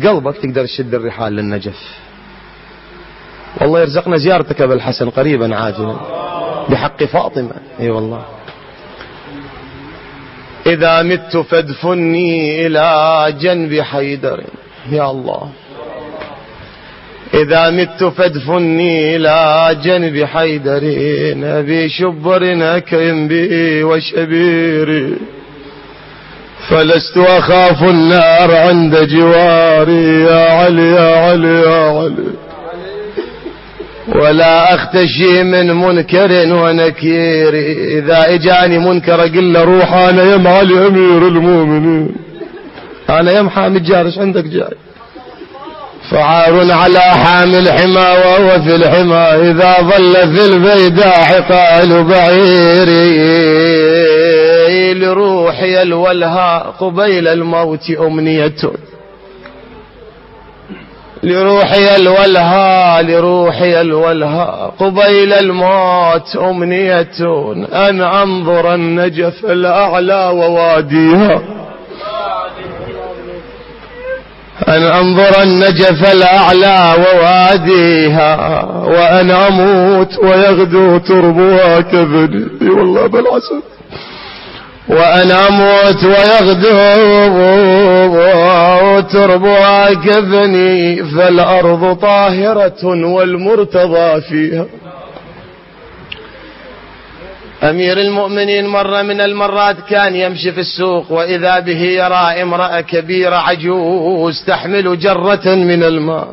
بقلبك تقدر تشد الرحال للنجف. والله يرزقنا زيارتك أبا الحسن قريبا عاجلا بحق فاطمة. اي والله. إذا مت فادفني إلى جنب حيدر. يا الله. إذا مت فادفني إلى جنب حيدر أبي شبر أكرم بي وشبيري فلست أخاف النار عند جواري يا علي يا علي يا علي ولا أختشي من منكر ونكير. إذا إجاني منكر قل له روح أنا يم علي أمير المؤمنين أنا يم حامد جارش عندك جاي فعار على حامل حما وهو في الحما إذا ظل في البيداء قال بعيري لروحي الولهاء قبيل الموت أمنية لروحي الولهاء لروحي الولهاء قبيل الموت أمنية أن أنظر النجف الأعلى وواديها أن أنظر النجف الأعلى وواديها وأن أموت ويغدو تربها كبدي. والله بالعسل. وأن أموت ويغدو تربها كفني فالأرض طاهرة والمرتضى فيها. أمير المؤمنين مرة من المرات كان يمشي في السوق وإذا به يرى امرأة كبيرة عجوز تحمل جرة من الماء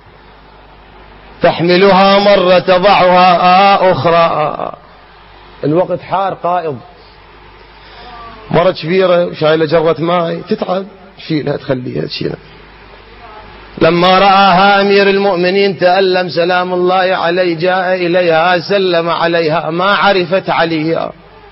تحملها مرة تضعها أخرى. الوقت حار قائض مرة كبيرة شايلة جرة ماء تتعب شيلها تخليها تشيلها. لما رآها أمير المؤمنين تألم سلام الله عليه جاء إليها سلم عليها ما عرفت عليها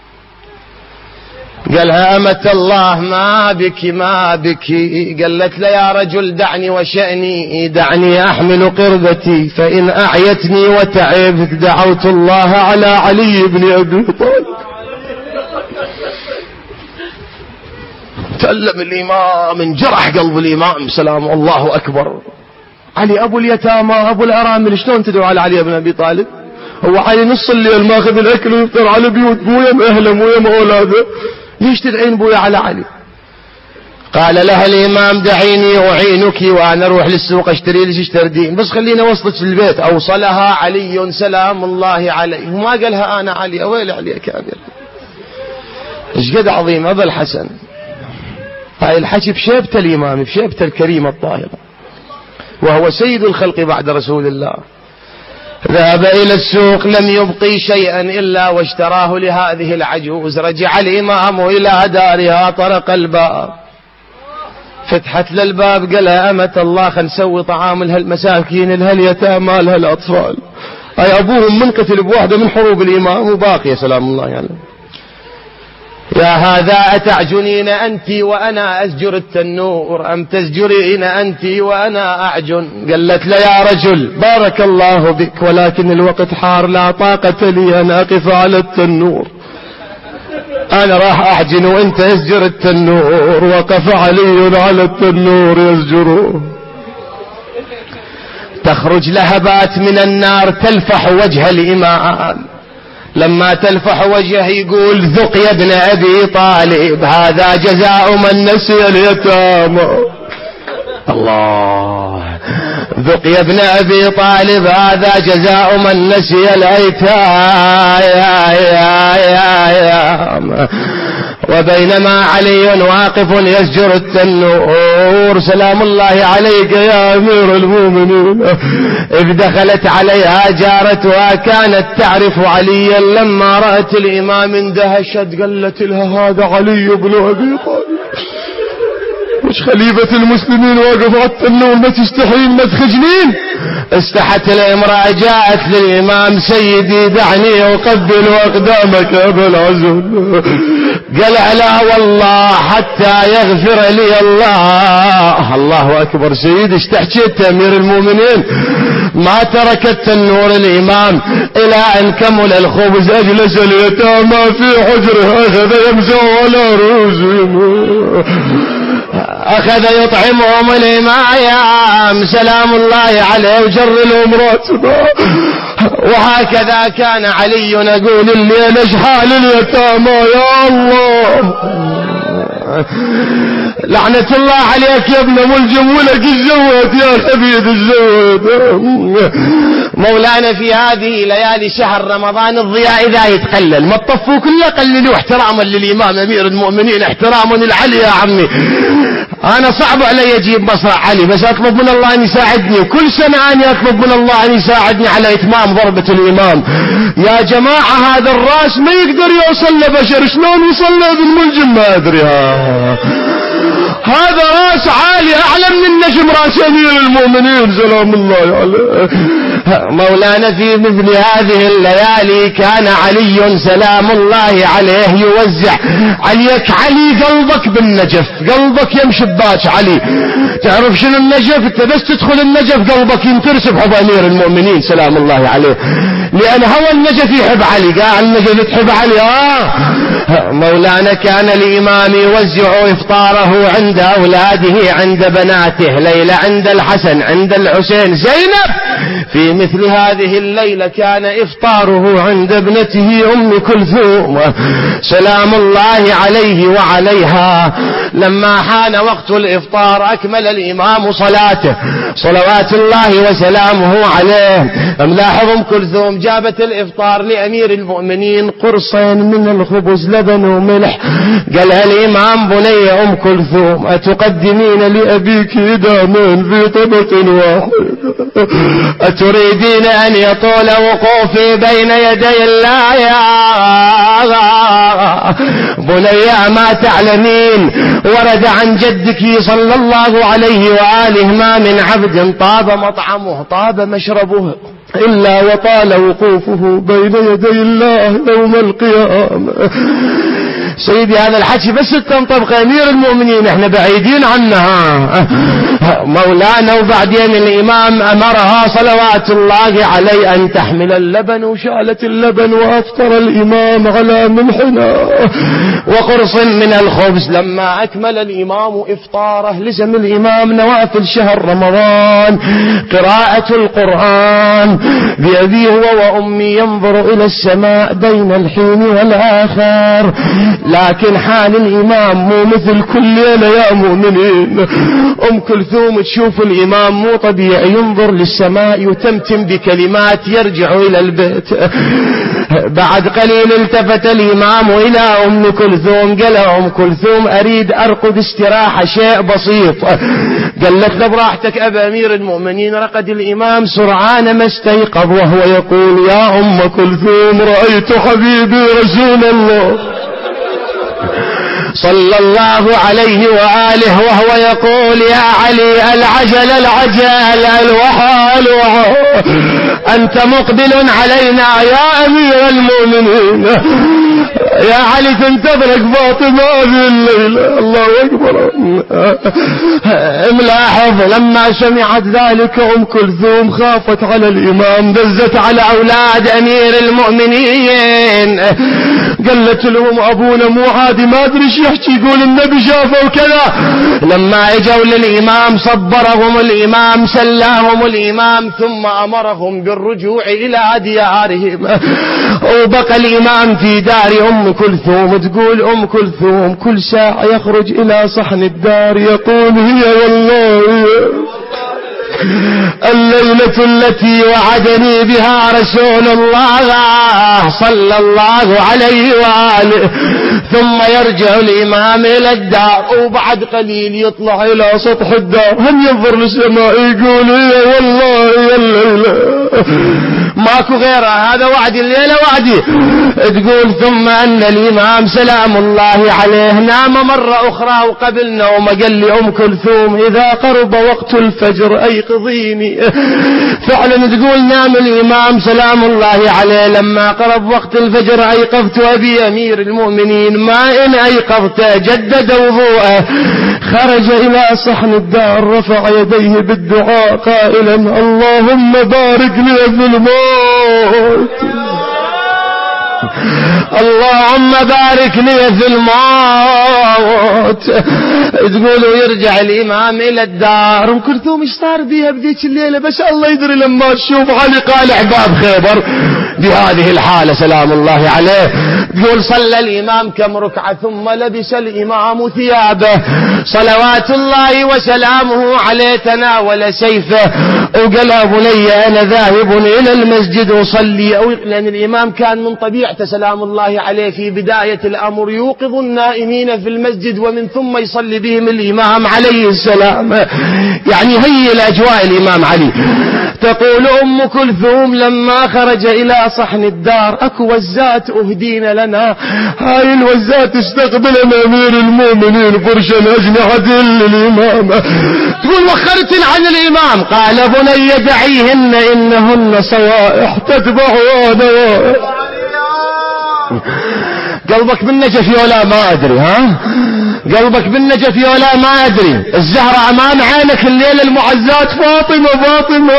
قالها أمة الله ما بك ما بك. قالت له يا رجل دعني وشأني دعني أحمل قربتي فإن أعيتني وتعبت دعوت الله على علي بن أبي طالب. تألم الإمام انجرح قلب الإمام سلام الله أكبر. علي أبو اليتامى أبو الأرامل شلون تدعو على علي بن أبي طالب؟ هو علي نص الليل ماخذ الأكل ويفطر على بيوت بويا مأهلم ويا أولاده ليش تدعين بويا على علي؟ قال لها الإمام دعيني أعينك وأنا أروح للسوق أشتري لك اشتردين بس خليني وصلت البيت. أوصلها علي سلام الله عليه وما قالها أنا علي. أويل علي كابر إيش قد عظيم أبا الحسن. هاي الحكي بشيبة الإمام بشيبة الكريمة الطاهرة وهو سيد الخلق بعد رسول الله. ذهب إلى السوق لم يبقي شيئا إلا واشتراه لهذه العجوز. رجع الإمام إلى دارها طرق الباب فتحت للباب قال أمة الله خل نسوي طعام لها المساكين لها اليتامى لها الأطفال. أي أبوهم منقتل بواحدة من حروب الإمام وباقية سلام الله يعني. يا هذا أتعجنين أنت وأنا أزجر التنور أم تزجرين أنت وأنا أعجن؟ قالت له يا رجل بارك الله بك ولكن الوقت حار لا طاقة لي أن أقف على التنور أنا راح أعجن وأنت أزجر التنور. وقف علي على التنور يزجره. تخرج لهبات من النار تلفح وجه الإمام. لما تلفح وجهه يقول ذق يا ابن أبي طالب هذا جزاء من نسي اليتامى. الله. ذق يا ابن أبي طالب هذا جزاء من نسي اليتامى. وبينما علي واقف يزجر التنور سلام الله عليك يا أمير المؤمنين إذ دخلت عليها جارتها كانت تعرف عليا لما رأت الإمام اندهشت قالت لها هذا علي بن أبي طالب مش خليفة المسلمين واقف على التنور ما تستحين ما تخجلين. استحت الامرأة جاءت للإمام سيدي دعني أقبل أقدامك أبا العزل. قال لا والله حتى يغفر لي الله. الله أكبر سيدي ايش تحكيت أمير المؤمنين؟ ما ترك التنور الإمام إلى أن كمل الخبز أجلس اليتامى في حجره أخذ يمسح على رؤوسهم. أخذ يطعمهم الإمام سلام الله عليه وجر لهم راتبه. وهكذا كان علي يقول الليل اشحال اليتامى يا الله لعنة الله عليك يا ابن ملجم ولك الزود يا خبيث الزود. مولانا في هذه ليالي شهر رمضان الضياء إذا يتقلل ما تطفوا كله قللوا احتراما للإمام أمير المؤمنين احتراما للعلي يا عمي. أنا صعب علي أجيب مصرع علي بس أطلب من الله أن يساعدني كل سنة أنا أطلب من الله أن يساعدني على إتمام ضربة الإمام. يا جماعة هذا الراس ما يقدر يوصل لبشر شلون يوصل له بالملجم ما أدري. هذا راس عالي أعلى من النجم راس أمير المؤمنين سلام الله عليه. مولانا في مثل هذه الليالي كان علي سلام الله عليه يوزع عليك علي قلبك بالنجف قلبك يمشي بباش علي. تعرف شنو النجف؟ انت بس تدخل النجف قلبك ينترس بحب أمير المؤمنين سلام الله عليه لأن هو النجف يحب علي قاعد النجف تحب علي. مولانا كان الإمام يوزع إفطاره عند أولاده عند بناته ليلى عند الحسن عند الحسين زينب. في مثل هذه الليلة كان إفطاره عند ابنته أم كلثوم سلام الله عليه وعليها. لما حان وقت الإفطار أكمل الإمام صلاته صلوات الله وسلامه عليه. ملاحظ أم كلثوم جابت الإفطار لأمير المؤمنين قرصين من الخبز لبن وملح. قالها الإمام بني أم كلثوم أتقدمين لأبيك إدامين في طبق واحد أتريدين أن يطول وقوفي بين يدي الله يا بني ما تعلمين ورد عن جدك صلى الله عليه وآله ما من عبد طاب مطعمه طاب مشربه إلا وطال وقوفه بين يدي الله يوم القيامة. سيدي هذا الحكي بس تنطبق أمير المؤمنين احنا بعيدين عنها. مولانا وبعدين الإمام أمرها صلوات الله عليه أن تحمل اللبن وشالت اللبن وأفطر الإمام على ملحنا وقرص من الخبز. لما أكمل الإمام إفطاره لزم الإمام نوافل شهر رمضان قراءة القرآن بأبي هو وأمي ينظر إلى السماء بين الحين والآخر. لكن حال الإمام مو مثل كل ليلة يا مؤمنين. أم كلثوم تشوف الإمام مو طبيعي ينظر للسماء يتمتم بكلمات يرجع إلى البيت. بعد قليل التفت الإمام إلى أم كلثوم قال أم كلثوم أريد أرقد استراحة شيء بسيط. قالت له براحتك أبا أمير المؤمنين. رقد الإمام سرعان ما استيقظ وهو يقول يا أم كلثوم رأيت حبيبي رسول الله صلى الله عليه وآله وهو يقول يا علي العجل العجل الوحى الوحى أنت مقبل علينا يا أمير المؤمنين. يا علي تنتظرك فاطمة هذه الليلة. الله أكبر. ملاحظ لما سمعت ذلك أم كلثوم خافت على الإمام دزت على أولاد أمير المؤمنين قالت لهم أبونا مو عادي ما أدري ايش يحكي يقول النبي شافه وكذا. لما اجوا للإمام صبرهم الإمام سلاهم الإمام ثم أمرهم بالرجوع إلى ديارهم. وبقى الإمام في دار أم كلثوم. تقول أم كلثوم كل ساعة يخرج إلى صحن الدار يقول هي والله الليلة التي وعدني بها رسول الله صلى الله عليه وآله. ثم يرجع الإمام إلى الدار وبعد قليل يطلع إلى سطح الدار هم ينظر للسماء يقول هي والله يا الليلة ماكو غيرها هذا وعد الليلة وعدي. تقول ثم أن الإمام سلام الله عليه نام مرة أخرى وقبل نوم قال لي أم كلثوم إذا قرب وقت الفجر أيقظيني. فعلا تقول نام الإمام سلام الله عليه لما قرب وقت الفجر أيقظت أبي أمير المؤمنين ما إن أيقظته جدد وضوءه خرج إلى صحن الدار رفع يديه بالدعاء قائلا اللهم بارك لي في الموت اللهم بارك لي في الموت. تقولوا يرجع الإمام إلى الدار. أم كلثوم ايش صار بيها بذيك الليلة؟ بس الله يدري لما تشوف علي قالع باب خيبر بهذه الحالة سلام الله عليه. تقول صلى الإمام كم ركعة ثم لبس الإمام ثيابه صلوات الله وسلامه عليه، تناول سيفه وقال يا بني أنا ذاهب إلى المسجد أصلي. لأن الإمام كان من طبيعته سلام الله عليه في بداية الأمر يوقظ النائمين في المسجد ومن ثم يصلي بهم الإمام عليه السلام، يعني هي الأجواء الإمام علي. تقول أم كلثوم لما خرج إلى صحن الدار أكو وزات أهدين لنا، هاي الوزات استقبل أمير المؤمنين فرشا أجنحة للإمام. تقول وخرت عن الإمام قال بني دعيهن إنهن صوائح تتبعها نوائح. قلبك بالنجف ولا ما أدري، ها قلبك بالنجف ولا ما أدري. الزهرة أمام عينك الليلة المعزات فاطمة فاطمة.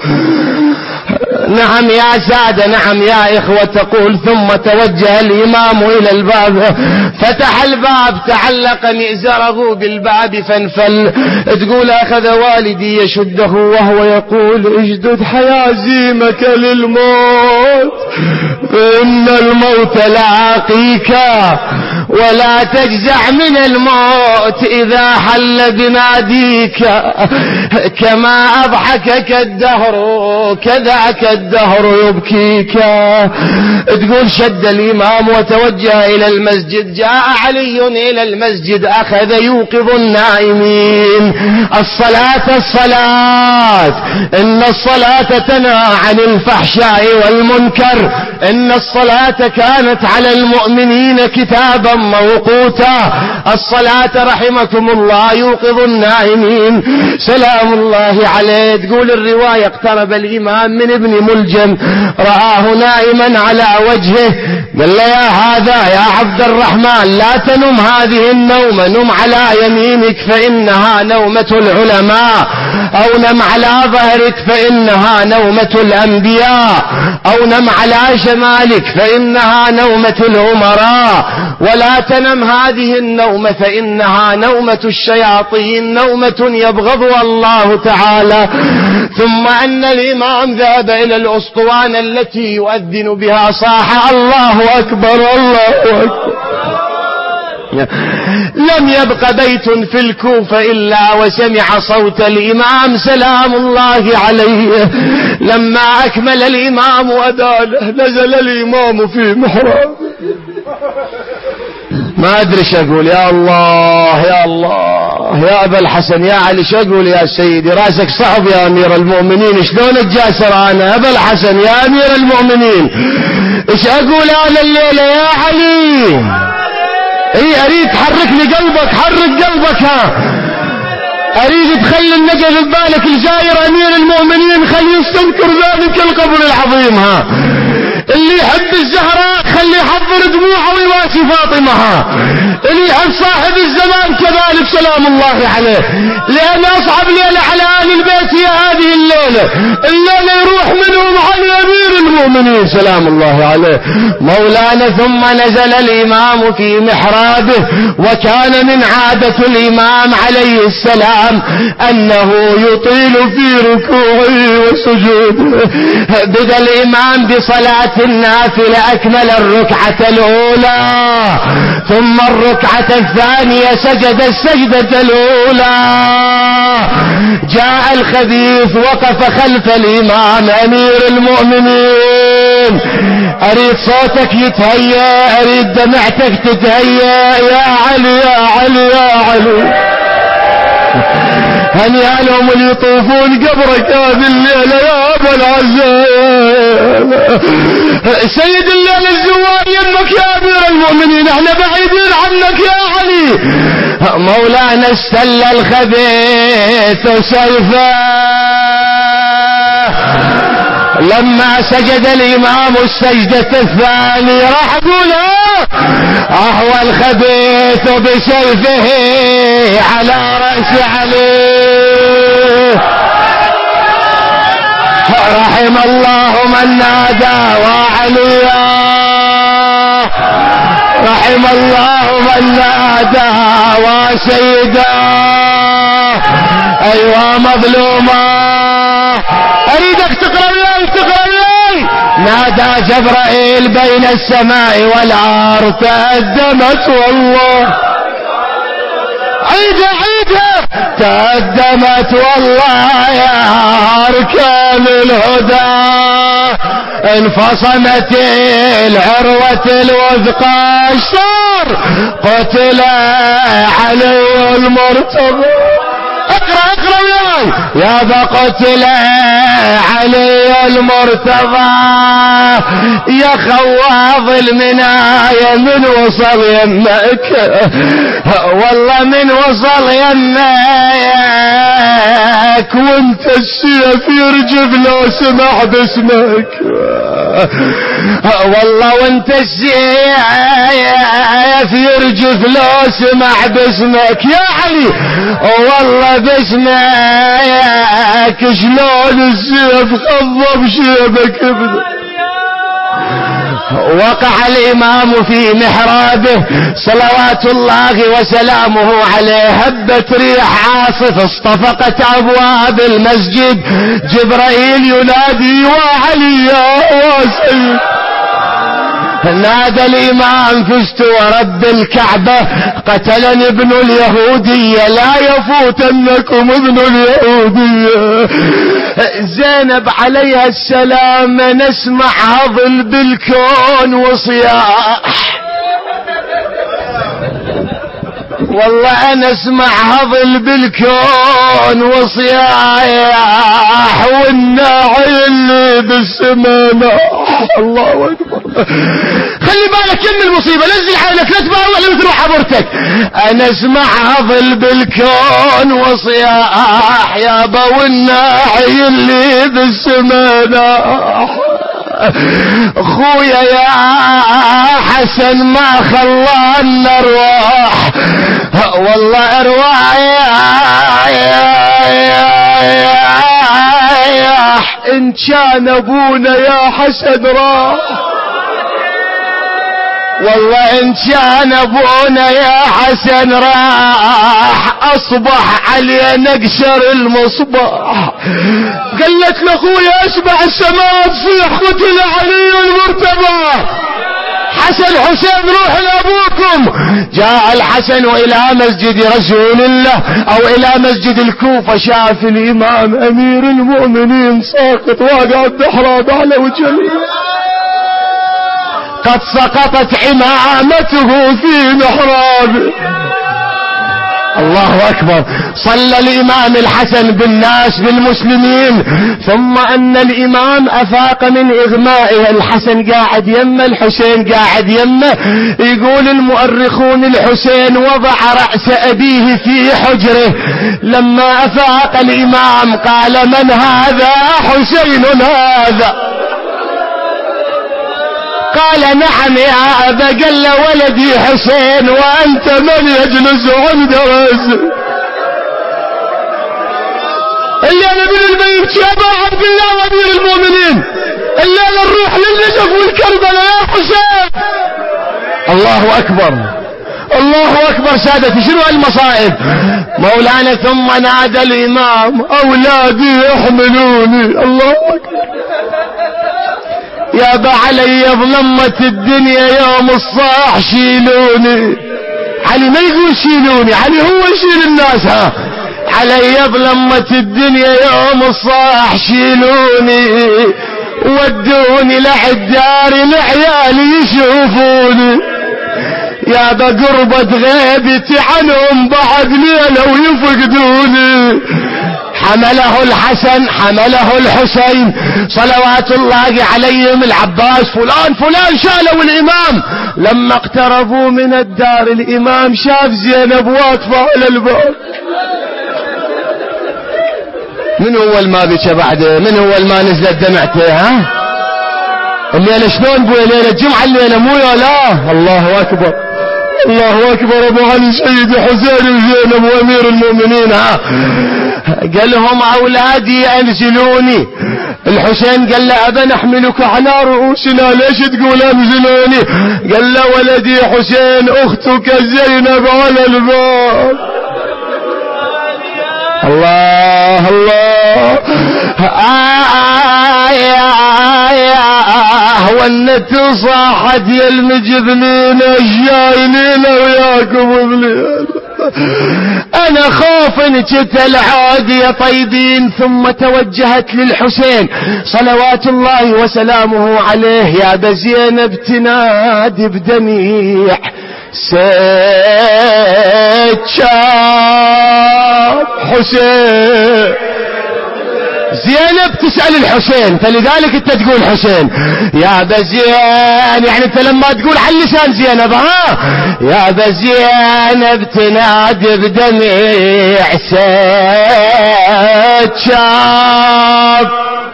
نعم يا سادة نعم يا إخوة. تقول ثم توجه الإمام إلى الباب، فتح الباب تعلق مئزره بالباب فانفل. تقول أخذ والدي يشده وهو يقول اشدد حيازيمك للموت فإن الموت لاقيك ولا تجزع من الموت إذا حل بناديك، كما أضحكك الدهر كذاك الدهر يبكيك. تقول شد الإمام وتوجه إلى المسجد. جاء علي إلى المسجد أخذ يوقظ النائمين. الصلاة الصلاة، إن الصلاة تنهى عن الفحشاء والمنكر، إن الصلاة كانت على المؤمنين كتابا موقوتا. الصلاة رحمكم الله يوقظ النائمين سلام الله عليه. تقول الرواية اقترب الإمام من ابن ملجم رآه نائما على وجهه، قال له يا هذا يا عبد الرحمن لا تنم هذه النومة، نم على يمينك فإنها نومة العلماء، أو نم على ظهرك فإنها نومة الأنبياء، أو نم على شمالك فإنها نومة الأمراء، ولا تنم هذه النومة فإنها نومة الشياطين، نومة يبغضها الله تعالى. ثم أن الإمام ذهب إلى الأسطوانة التي يؤذن بها صاح الله أكبر الله أكبر. لم يبق بيت في الكوفة إلا وسمع صوت الإمام سلام الله عليه. لما أكمل الإمام أذانه نزل الإمام في محراب. ما أدري شو أقول، يا الله يا الله يا أبا الحسن يا علي، شو أقول يا سيدي؟ راسك صعب يا أمير المؤمنين، شلون أتجاسر أنا أبا الحسن يا أمير المؤمنين؟ إيش أقول أنا الليلة يا علي؟ إيه أريد تحرك لي قلبك، حرك قلبك، ها أريد تخلي النجف ببالك الجاير أمير المؤمنين، خلي يستنكر ذلك القبر العظيم. ها اللي يحب الزهراء خلي يحضر دموعه ويواسي فاطمة. اللي يحب صاحب الزمان كذلك سلام الله عليه، لأن أصعب ليلة على أهل البيت هي هذه الليلة يروح منهم على أمير المؤمنين سلام الله عليه مولانا. ثم نزل الإمام في محرابه، وكان من عادة الإمام عليه السلام أنه يطيل في ركوعه وسجوده. بدأ الإمام بصلاة النافلة، أكمل الركعة الأولى، ثم الركعة الثانية سجد السجدة الأولى. جاء الخبيث وقف خلف الإمام أمير المؤمنين. أريد صوتك يتهيأ، أريد دمعتك تتهيأ يا علي يا علي يا علي. هنيئا لهم اللي يطوفون قبرك هذه الليلة يا أبا العزاء. سيد الليلة الزوار يمك يا أمير المؤمنين، احنا بعيدين عنك يا علي. مولانا استل الخبيث سيفه. لما سجد الإمام السجدة الثانية راح أقولها أهوى الخبيث بسيفه على رأس عليه. رحم الله من نادى وعليا رحم الله من نادى وسيدا. أيوة مظلومة أريدك تقرأ لي تقرأ لي. نادى جبرائيل بين السماء والأرض تأدمت والله. عيدها عيدها. تقدمت والله يا أركان الهدى. انفصمت العروة الوثقى صار قتل علي المرتضى. اقرأ اقرأ وياي. يا بقتل علي المرتضى يا خواب المنايا من وصل يمك والله من وصل يمك وانت السيف يرجف لو سمع باسمك والله وانت السيف يرجف لو سمع باسمك يا علي والله باسمك شلون السيف خضب شيبك ابدا. وقع الإمام في محرابه صلوات الله وسلامه عليه. هبت ريح عاصف اصطفقت أبواب المسجد. جبرائيل ينادي وعلي يا سيد. نادى الإمام فزت ورب الكعبة قتلني ابن اليهودية لا يفوتنكم ابن اليهودية. زينب عليها السلام نسمع هضل بالكون وصياح والله أنا اسمع هضل بالكون وصياح والناعي اللي بالسماء. الله أكبر. خلي بالك من المصيبة نزل حالك لا تبقى ولا مثل حضرتك. أنا اسمع هضل بالكون وصياح يابا والناعي اللي بالسماء. اخويا يا حسن ما خلانا ارواح والله ارواح ان كان ابونا يا حسن راح والله ان كان ابونا يا حسن راح اصبح علينا قشر المصباح. قالت لاخويا اسمع السماء تصيح قتل علي المرتضى. حسن حسين روح لابوكم. جاء الحسن الى مسجد رسول الله او الى مسجد الكوفة. شاف الامام امير المؤمنين ساقط واقع الدحراب على وجهه قد سقطت عمامته في محرابه. الله أكبر. صلى الإمام الحسن بالناس بالمسلمين ثم أن الإمام أفاق من إغمائه. الحسن قاعد يمه الحسين قاعد يمه. يقول المؤرخون الحسين وضع رأس أبيه في حجره. لما أفاق الإمام قال من هذا؟ حسين هذا. قال نعم يا أبا. قال له ولدي حسين وأنت من يجلس عند رأسه؟ اللي أنا من البيت يا أبا عبد الله وأمير المؤمنين اللي أنا نروح للنجف والكربلاء يا حسين. الله أكبر الله أكبر. سادتي شنو المصائب مولانا. ثم نادى الإمام أولادي يحملوني. الله أكبر. يا ابا علي ظلمت الدنيا يوم الصاح شيلوني. علي ما يقول شيلوني علي هو يشيل الناس. ها علي ظلمت الدنيا يوم الصاح شيلوني ودوني لعدار العيال يشوفوني. يا ابا قربت غيبتي عنهم بعد ليلة ويفقدوني. حمله الحسن حمله الحسين صلوات الله عليهم. العباس فلان فلان شالوا الإمام. لما اقتربوا من الدار الإمام شاف زينب واقفة على الباب. من هو الما بك بعده؟ من هو الما نزلت دمعته؟ ها الليلة شلون بويا ليلة الجمعة الليلة مو يا لا. الله أكبر الله أكبر. أبو علي سيد حسين وزينب وأمير المؤمنين. ها قال لهم أولادي أنزلوني الحسين قال له أبا نحملك على رؤوسنا، ليش تقول أمزلوني؟ قال له ولدي حسين أختك زينب على الباب. الله الله. والنت صاحت يا المجبنين الجايلين وياكم بليل، أنا خوف إن جت العاد يا طيبين. ثم توجهت للحسين صلوات الله وسلامه عليه، يا أبا زينب تنادي بدميع سجاب حسين. زينب تسأل الحسين، فلذلك انت تقول حسين يا أبا زين، يعني انت لما تقول على لسان زينب يا أبا زينب تنادي بدميع سجاب.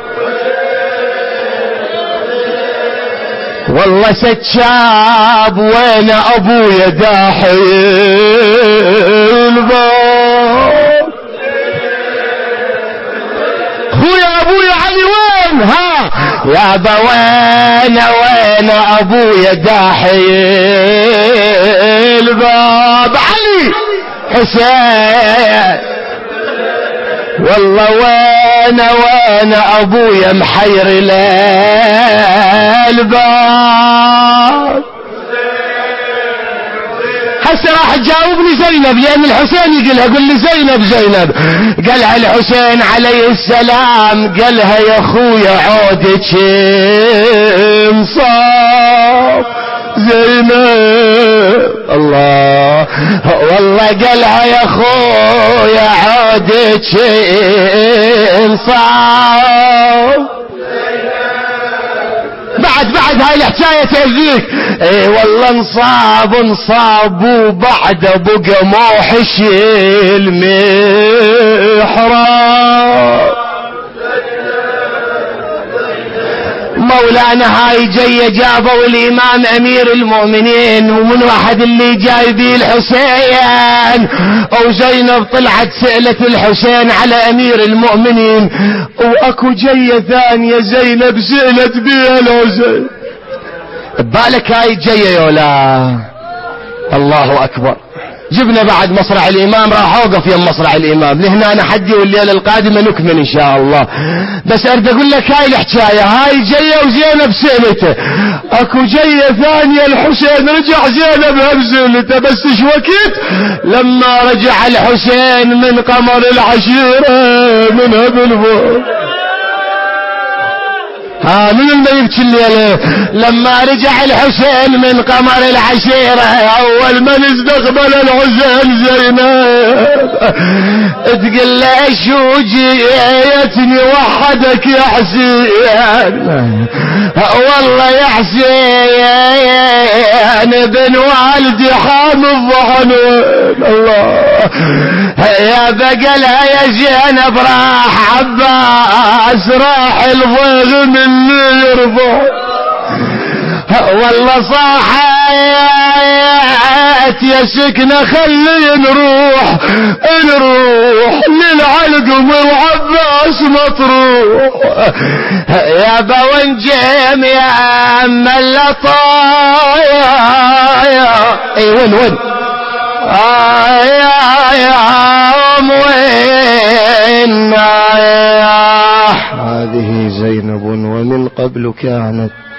والله سجاب وين أبويا داحي الباب. خويا أبويا علي وين؟ يا أبا وين أبويا داحي الباب. علي حسين والله وين أبويا محير الباب. هسه راح تجاوبني زينب، لأن الحسين يقولها، قل لي زينب. قالها الحسين عليه السلام، قالها يا أخويا عودك مصاب زينب. الله والله قالها يا أخويا عودك مصاب. بعد هاي الحكاية تأذيك. اي والله انصاب وبعد بقى موحش المحراب. مولانا هاي جاية جابوا الإمام أمير المؤمنين، ومن واحد اللي جاي بيه الحسين، وزينب طلعت سألت الحسين على أمير المؤمنين، وأكو جاية ثانية زينب سألت بيها الحسين. بالك هاي جاية يولا. الله أكبر. جبنا بعد مصرع الإمام، راح أوقف يم مصرع الإمام لهنا أنا حدي، والليلة القادمة نكمل إن شاء الله. بس أريد أقول لك هاي الحكاية، هاي جاية وزينب سألته، أكو جاية ثانية الحسين رجع زينب بسألته. بس إيش وقت لما رجع الحسين من قمر العشيرة من أبل من اللي يبكي الليلة؟ لما رجع الحسين من قمر العشيرة، أول من استقبل الحسين زينب، تقول له شو جيتني وحدك يا حسين؟ والله يا حسين ابن والدي حامض عنوان. الله يا بقلها يا زينب راح عباس راح الضيغ من اللي يرفع. والله صاحت يا سكنة خلي نروح للعلقم وعباس مطروح. يا بونجم يا أم اللطايا. اي وين يا أم وين؟ هذه زينب ومن قبل كانت